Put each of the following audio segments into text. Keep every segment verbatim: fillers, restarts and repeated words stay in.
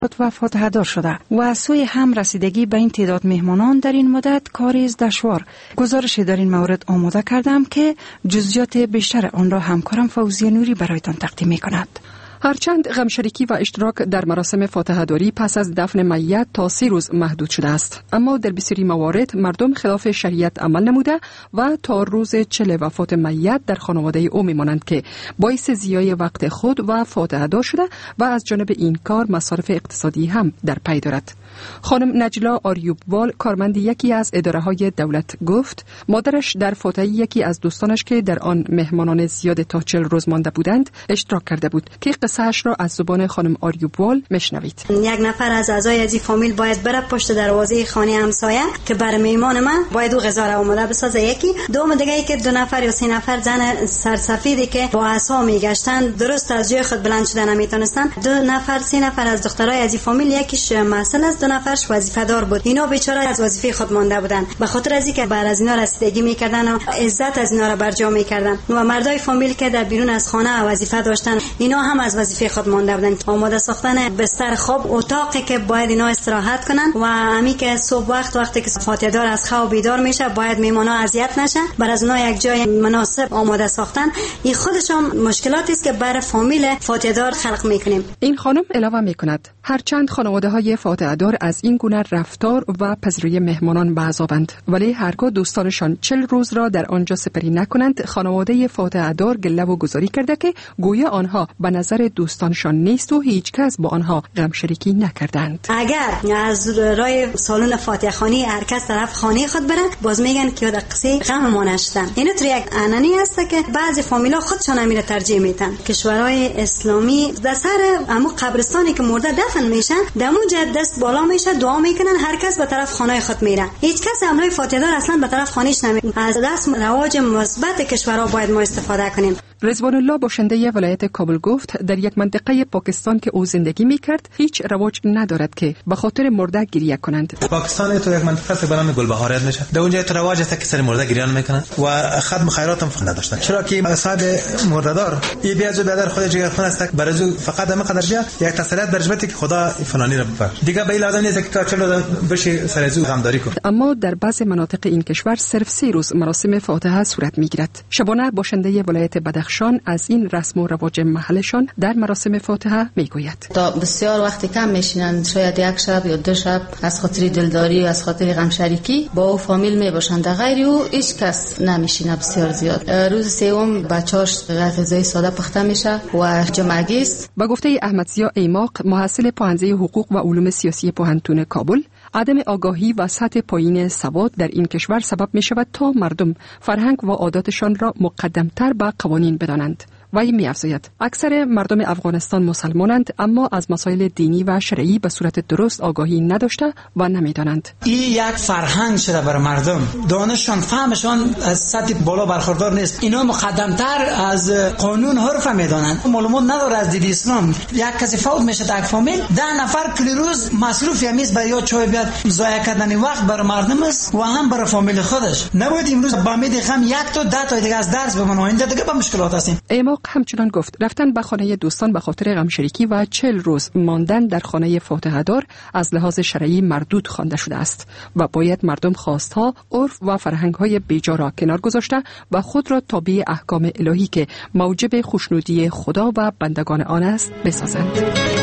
و فاتحه دار شده و از سوی هم رسیدگی به این تعداد مهمانان در این مدت کاری است دشوار. گزارش در این مورد آماده کردم که جزئیات بیشتر آن را همکارم فوزیه نوری برایتان تقدیم می‌کند. هرچند غمشریکی و اشتراک در مراسم فاتحه داری پس از دفن میت تا سی روز محدود شده است، اما در بسیاری موارد مردم خلاف شریعت عمل نموده و تا روز چله وفات میت در خانواده او میمانند که باعث ضیاع وقت خود و فاتحه دار شده و از جانب این کار مصارف اقتصادی هم در پی دارد. خانم نجلا آریوبوال کارمند یکی از اداره‌های دولت گفت مادرش در فاتحه یکی از دوستانش که در آن مهمانان زیاد تا چهل روز مانده بودند اشتراک کرده بود که قصه‌اش را از زبان خانم آریوبوال مشنوید. یک نفر از اعضای از این فامیل باید بره پشت دروازه خانه همسایه که برای میهمان من باید او غذا را آماده بسازه. یکی دوم دیگه ای که دو نفر یا سه نفر زن سرسفیدی که با عصا میگشتن درست از جای خود بلند شدن نمیتونستن، دو نفر سه نفر از دخترای از این فامیل یکیش مسئله است، دو نفرش وظیفه دار بود. اینا بیچاره از وظیفه خود مانده بودن به خاطر از اینکه بر از اینا رسیدگی میکردن و عزت از اینا را برجا میکردن و مردای فامیل که در بیرون از خانه وظیفه داشتن اینا هم از وظیفه خود مانده بودن. آماده ساختن بستر خواب، اتاقی که باید اینا استراحت کنن و همین که صبح وقت وقتی که فاتحه دار از خواب بیدار میشه باید میمونا اذیت نشن، بر از اونها یک جای مناسب آماده ساختن. این خودش هم مشکلاتی است که بر فامیل فاتحه دار خلق میکنیم. این خانم علاوه میکند هرچند خانواده های فاتحه دار از این گونه رفتار و پذیرایی مهمانان بعضابند، ولی هرگاه دوستانشان چل روز را در آنجا سپری نکنند، خانواده فاتحه دار گله و گذاری کرده که گویا آنها به نظر دوستانشان نیست و هیچ کس با آنها غم شریکی نکردند. اگر از رای سالن فاتحه خانی هر کس طرف خانه خود بره باز میگن که یاد قصه غم ما نشدن. اینو تو یک انانی است که بعضی فامیلا خودشان امیر ترجیح میدن. کشورهای اسلامی در سر امو قبرستانی که مرده دفن میشن دمونجا دست بالا میشه دعا میکنن، هر کس به طرف خانه خود میره، هیچ کس امرای فاتحه دار اصلا به طرف خانهش نمیره. از دست رواج مثبت کشورها باید ما استفاده کنیم. رضوان الله باشنده ولایت کابل گفت در یک منطقه پاکستان که او زندگی میکرد هیچ رواج ندارد که به خاطر مرده گریه کنند. پاکستان تو یک منطقه است به نام گلبهارات میشه، در اونجا تو رواج است که سر مرده گریان میکنن و ختم خیرات هم نداشتن، چرا که صاحب مرده‌دار این بیا جو بدر خود جگرخون است برای جو فقط هم قدر بیا یک تسلیت برجمتی که خدا فلانی را بفر دیگه به لازم نیست که تا چلو بشه سر زو غمداری کنه. اما در بعض مناطق این کشور صرف سه روز مراسم فاتحه صورت میگیرد. شبانه باشنده ولایت بدخشان از این رسم و رواج محلشان در مراسم فاتحه میگوید. تا بسیار وقتی کم میشینند، شاید یک شب یا دو شب از خاطر دلداری و از خاطر غم شریکی با او فامیل میباشند، غیر او هیچ کس نمیشینه. بسیار زیاد روز سوم بچاش غذای ساده پخته میشه و جمعگی است. با گفته احمد ضیا ایماق محصل پوهنځی حقوق و علوم سیاسی پوهنتون کابل، عدم آگاهی و سطح پایین سواد در این کشور سبب می شود تا مردم فرهنگ و عاداتشان را مقدمتر به قوانین بدانند. وی می افزاید اکثر مردم افغانستان مسلمانند اما از مسائل دینی و شرعی به صورت درست آگاهی نداشته و نمیدانند. این یک فرهنگ شده برای مردم، دانششان فهمشان از سطح بالا برخوردار نیست. اینا مقدمتر از قانون حرف میدانند، معلومات نداره از دین اسلام. یک کسی فوت میشه در فامیل، ده نفر کل روز مصروف یمیز برای یا چای بیاد، ضایع کردن وقت برای مردم است و هم برای فامیل خودش. نباید امروز با امید غم یک تا ده تا دیگه از درس بمونه، اینجا دیگه با مشکلات هستیم. همچنان گفت رفتن به خانه دوستان به خاطر غم شریکی و چهل روز ماندن در خانه فاتحه دار از لحاظ شرعی مردود خوانده شده است و باید مردم خواستها، عرف و فرهنگ‌های بیجا را کنار گذاشته و خود را تابع احکام الهی که موجب خوشنودی خدا و بندگان آن است بسازند.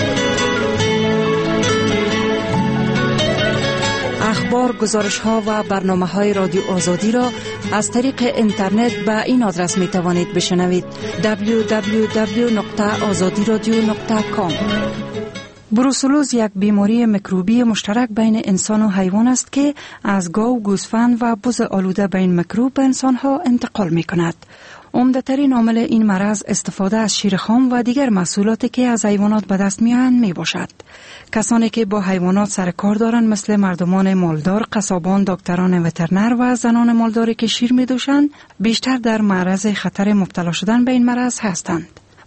اخبار، گزارش‌ها و برنامه‌های رادیو آزادی را از طریق اینترنت به این آدرس می‌توانید بشنوید: دبلیو دبلیو دبلیو دات آزادی رادیو دات کام. بروسلوز یک بیماری میکروبی مشترک بین انسان و حیوان است که از گاو، گوسفند و بز آلوده به این میکروب به انسان‌ها انتقال می‌کند. عمده‌ترین عامل این مرض استفاده از شیر خام و دیگر محصولاتی که از حیوانات به دست می‌آیند میباشد. کسانی که با حیوانات سر کار دارند مثل مردمان مالدار، قصابان، دکتران وترنر و زنان مالداری که شیر می‌دوشند بیشتر در معرض خطر مبتلا شدن به این مرض هستند.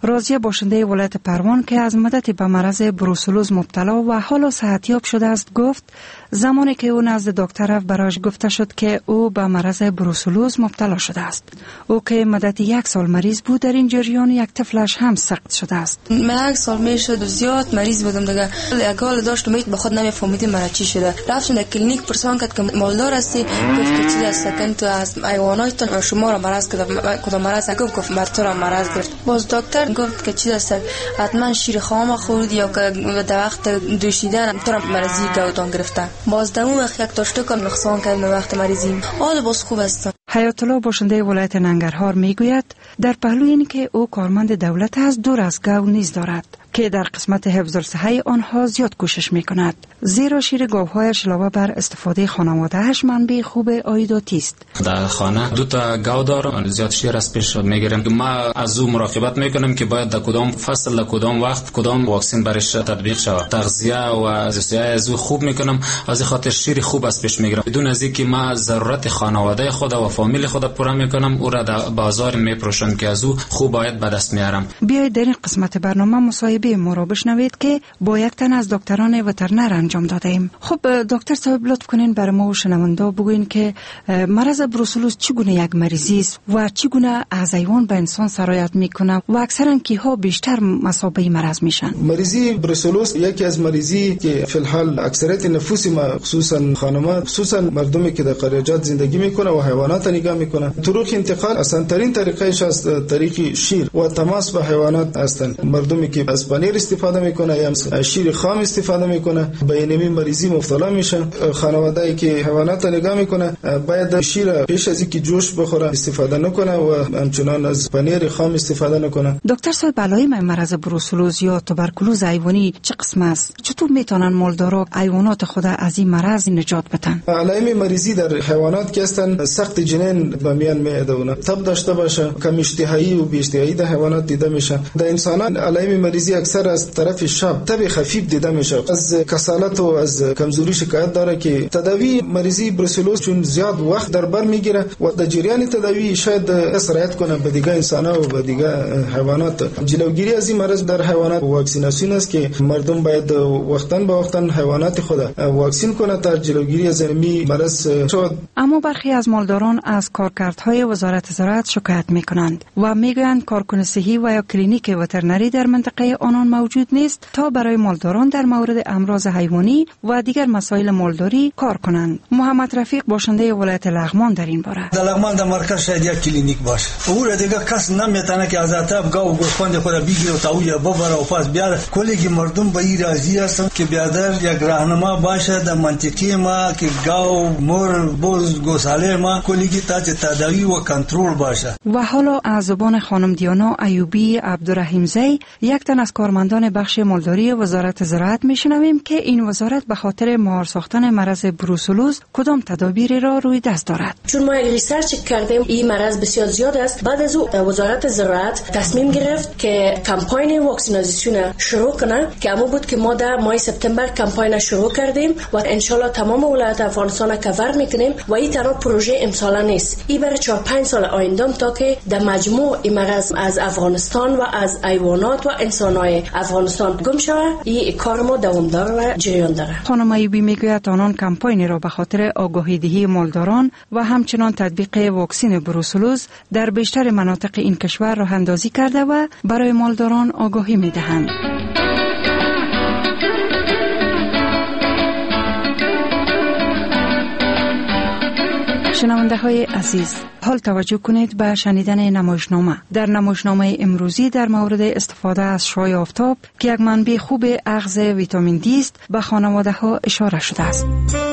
راضیه باشنده ولایت پروان که از مدت به مرض بروسلوز مبتلا و حالا صحتیاب شده است گفت زمانی که او نزد دکتر رفت برایش گفته شد که او به مرض بروسلوز مبتلا شده است. او که مدت یک سال مریض بود در این جریان یک طفلش هم سقط شده است. من یک سال میشد و زیاد مریض بودم دیگه. یک حال داشت میت به خود نمیفهمیدم مرا چی شده. رفتم در کلینیک پرسان کرد که مالدار هستی؟ گفت که چی است که تو از حیوانات شما را مرض کرده. کدام مرض؟ گفت گفت مرا تو را مرض گرفت. باز دکتر گفت که چی است؟ حتما شیر خام خورد یا که در وقت دوشیدن تو را مرضی گوتان گرفته. باز دمو وقت یک داشته کم نقصان کرد وقت مریضی. حال باز خوب است. حیات الله باشنده ولایت ننگرهار میگوید در پهلوی این که او کارمند دولت از دور از گاو نیز دارد که در قسمت حفظ الصحه آنها زیاد کوشش میکند، زیرا شیر گاوهایش علاوه بر استفاده خانواده‌اش منبع خوب عایداتی است. در خانه دو تا گاو دارم، زیاد شیر از پیش میگیرم. ما از او مراقبت میکنم که باید در کدام فصل در کدام وقت کدام واکسن برش تطبیق شود. تغذیه و زیست‌های از او خوب میکنم، از خاطر شیر خوب از پیش میگیرم. بدون از اینکه ما ضرورت خانواده خود و فامیل خود پورا میکنم، او را در بازار میپروشم که از او خوب باید به دست میارم. بیایید در این قسمت برنامه مصاحبه ما را بشنوید که با یک تن از دکتران وترنر انجام داده ایم. خب دکتر صاحب لطف کنین برای ما و شنونده بگوین که مرض بروسلوز چگونه یک مریضی است و چگونه از حیوان به انسان سرایت میکنه و اکثرا کیها بیشتر مصابه مرض میشن؟ مریضی بروسلوز یکی از مریضی که فی الحال اکثریت نفوس ما خصوصا خانم‌ها خصوصا مردمی که در قریات زندگی میکنه و حیوانات نگاه میکنه، طرق انتقال آسان ترین طریقش از طریق شیر و تماس با حیوانات هستند. مردمی که از پنیر استفاده میکنه یا شیر خام استفاده میکنه به این مریضی مبتلا میشن. خانواده‌ای که حیوانات نگاه میکنه باید شیر پیش از اینکه جوش بخوره استفاده نکنه و همچنان از پنیر خام استفاده نکنه. دکتر صاحب علائم مرض بروسلوز یا توبرکولوز حیوانی چه قسم است؟ چطور میتونن مالدارا حیوانات خود از این مرض نجات بدن؟ علائم مریضی در حیوانات که هستن سخت جنین به میان میادونه، تب داشته باشه، کم اشتهایی و بی اشتهایی در حیوانات دیده میشه. در انسانان علائم مریضی اکثر از طرف شب تب خفیف دیده میشه، از کسالت و از کمزوری شکایت داره که تداوی مریضی بروسلوز چون زیاد وقت در بر میگیره و در جریان تداوی شاید سرایت کنه به دیگه انسان‌ها و به دیگه حیوانات. جلوگیری از این مرض در حیوانات واکسیناسیون است که مردم باید وقتاً به وقتاً حیوانات خود واکسین کنه تا جلوگیری از این مرض شود. اما برخی از مالداران از کارکردهای وزارت زراعت شکایت میکنند و میگویند کارکن صحی و یا کلینیک وترنری در منطقه آنان موجود نیست تا برای مالداران در مورد امراض حیوانی و دیگر مسائل مالداری کار کنند. محمد رفیق باشنده ولایت لغمان در این باره: در لغمان در مرکز شاید یک کلینیک باشه، او را دیگه کس نمیتونه که از اطراف گاو و گوسفند خود بگیره و تاوی ببره و پس بیاره. کلی مردم به این راضی هستند که بیادر یک راهنما باشه در منطقه ما که گاو مر بز گوساله ما کلی تحت تداوی و کنترل باشه. و حالا از زبان خانم دیانا ایوبی عبدالرحیم زی، یک تن از کارمندان بخش مالداری وزارت زراعت میشنویم که این وزارت به خاطر مهار ساختن مرض بروسلوز کدام تدابیری را روی دست دارد. چون ما ریسرچ کردیم این مرض بسیار زیاد است، بعد از او وزارت زراعت تصمیم گرفت که کمپاین واکسیناسیون شروع کنه که اما بود که ما در ماه سپتامبر کمپاین شروع کردیم و ان شاء الله تمام ولایت افغانستان کاور میکنیم و این تنها پروژه امساله نیست، این برای چهار پنج سال آینده تا که در مجموع این مرض از افغانستان و از حیوانات و انسان‌های افغانستان گم شود. این کار ما دوامدار و جریان داره. خانم ایوبی میگوید آنان کمپاین را به خاطر آگاهی دهی مالداران و همچنان تطبیق واکسن بروسلوز در بیشتر مناطق این کشور راه اندازی کرده و برای مالداران آگاهی میدهند. شنونده های عزیز، حال توجه کنید به شنیدن نمایشنامه. در نمایشنامه امروزی در مورد استفاده از شعاع آفتاب که یک منبع خوب اخذ ویتامین دی است به خانواده ها اشاره شده است.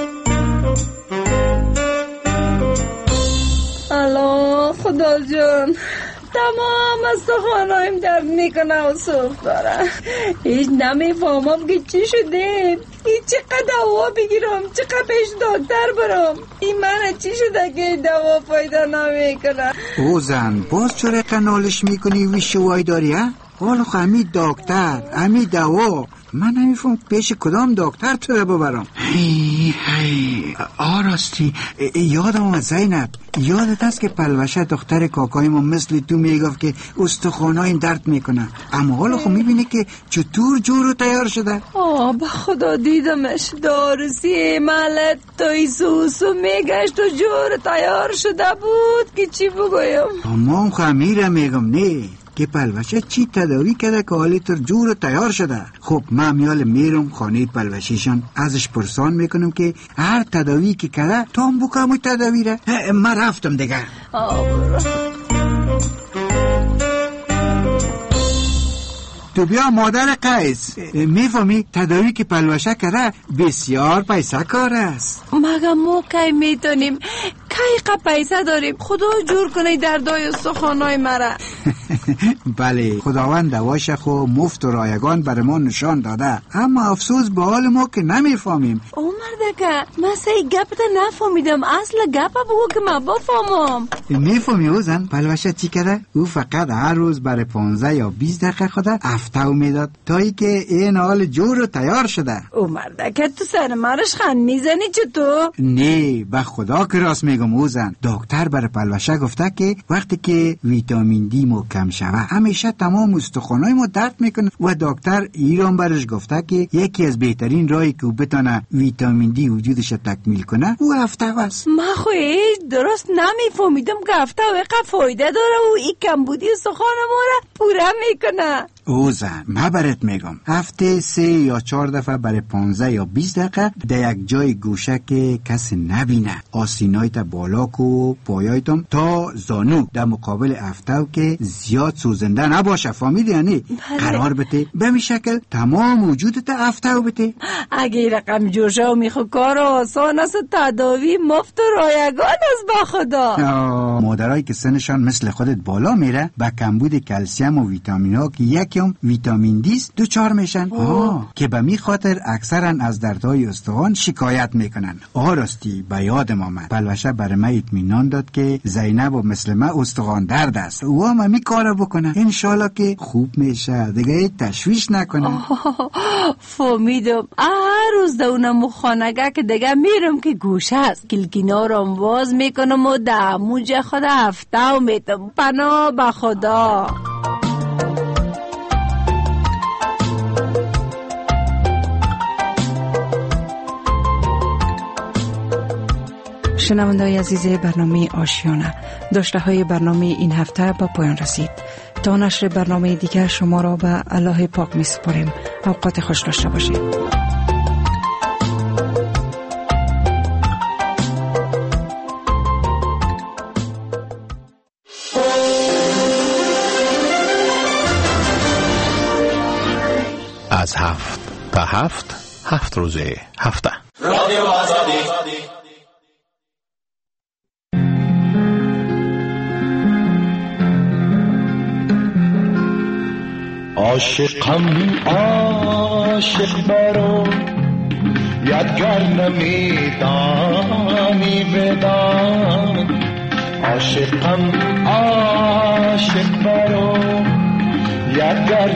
الو خدا جان، تمام استخوانایم درد میکنه و سوخت داره، هیچ نمیفهمم که چی شده، این چقدر دوا بگیرم، چقدر پیش دکتر برم، این من چی شده که دوا پیدا نمیکنه. او زن باز چرا قنالش میکنی وی شوای داری ها؟ حالا خمی دکتر، همی دوا من نمیفهم پیش کدام دکتر تو رو ببرم. هی هی آراستی یادم اومد زینب، یادت است که پلوشه دختر کاکایمون مثل تو میگفت که استخوان‌ها درد میکنه، اما حالا خب میبینه که چطور جور تیار شده. آه به خدا دیدمش، دارسی ملت توی سوسو میگشت و جور تیار شده بود که چی بگویم. تمام خمیره میگم نه که پلوشه چی تداوی کرده که حالی تر جور تیار شده. خب من میال میرم خانه پلوشیشان، ازش پرسان میکنم که هر تداوی که کرده تو هم بکنم تداوی را. من رفتم دیگه. تو بیا مادر قیس، میفهمی تداوی که پلوشه کرده بسیار پیسه کار است. مگه ما کی میتونیم کی قا پیسه داریم؟ خدا جور کنه دردای استخوانای مرا. بله خداوند دواش خو مفت و رایگان بر ما نشان داده، اما افسوس به حال ما که نمیفهمیم. او مردکه من سی گپت نفهمیدم، اصل گپ بگو که من بفهمم. میفهمی او زن پلوشه چی کرده؟ او فقط هر روز برای پانزده یا بیست دقیقه خدا افتاو میداد تا ای که این حال جور و تیار شده. او مردکه تو سر مرش خند میزنی چطور؟ نه به خدا که راست میگم او زن، دکتر برای پلوشه گفته که وقتی که ویتامین دی مو کم شوه همیشه تمام استخوانای ما درد میکنه و دکتر ایران برش گفته که یکی از بهترین راهی که بتونه ویتامین دی وجودش تکمیل کنه او هفته است. من خو درست نمیفهمیدم که هفته وقت فایده داره و این کمبودی استخوان ما را پوره میکنه. او زن من برات میگم هفته سه یا چهار دفعه برای پانزده یا بیست دقیقه در یک جای گوشه که کسی نبینه آسینایت بالا کو پایایتم تا زانو در مقابل هفته که زیاد سوزنده نباشه، فهمیدی یعنی قرار بده به می شکل تمام وجودت هفته بده. اگه رقم جوشا میخوا کار آسان است، تداوی مفت و رایگان است با خدا. مادرایی که سنشان مثل خودت بالا میره با کمبود کلسیم و ویتامین ها که یکم ویتامین دی است دوچار میشن آه. که به می خاطر اکثرا از دردهای استخوان شکایت میکنن. آراستی به یاد آمد پلوشه برای من اطمینان داد که زینب و مثل من استخوان درد است، او هم همی کارو بکنه، انشالله که خوب میشه دیگه تشویش نکنه. فهمیدم. هر روز در اونم خانگه که دیگه میرم که گوشه است کلکینا رو باز میکنم و در موجه خود هفته و میتم پناه به خدا. شنونده‌های عزیز برنامه آشیانه، داشته های برنامه این هفته با پایان رسید. تا نشر برنامه دیگر شما را به الله پاک می سپاریم. اوقات خوش داشته باشید. از هفت تا هفت هفت روزه هفته رادیو آزادی. عاشقم عاشق برو یادگر نمیدانی بدان. عاشقم عاشق برو یادگر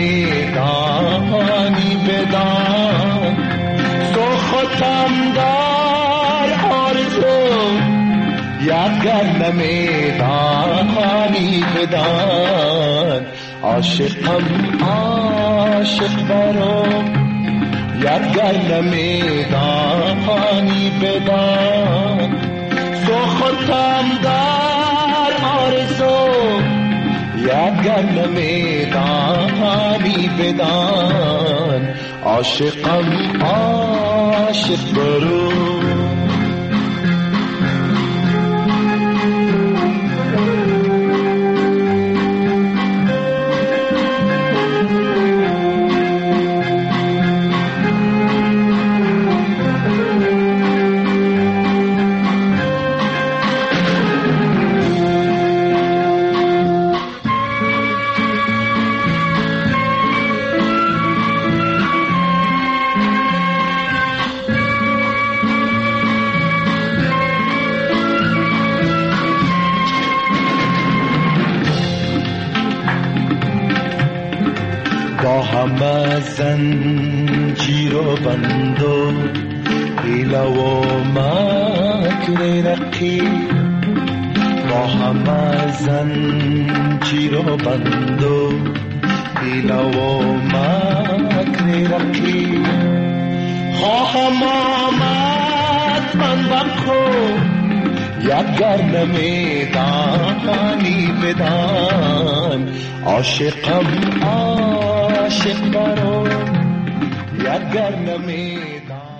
نمیدانی بدان. تو خودم در آرزو یادگر نمیدانی بدان. عاشقم عاشق برو یادگر نمیدانی بدان. تو خودم در آرزو یادگر نمیدانی بدان. عاشقم عاشق برو. همه زنجیر و بند و حیله و مکر رقیب، با همه زنجیر و بند و حیله و مکر رقیب. خواهم آمد من بکو یگر نمیدانی بدان، عاشقم عاشق برو یگر نمیدان.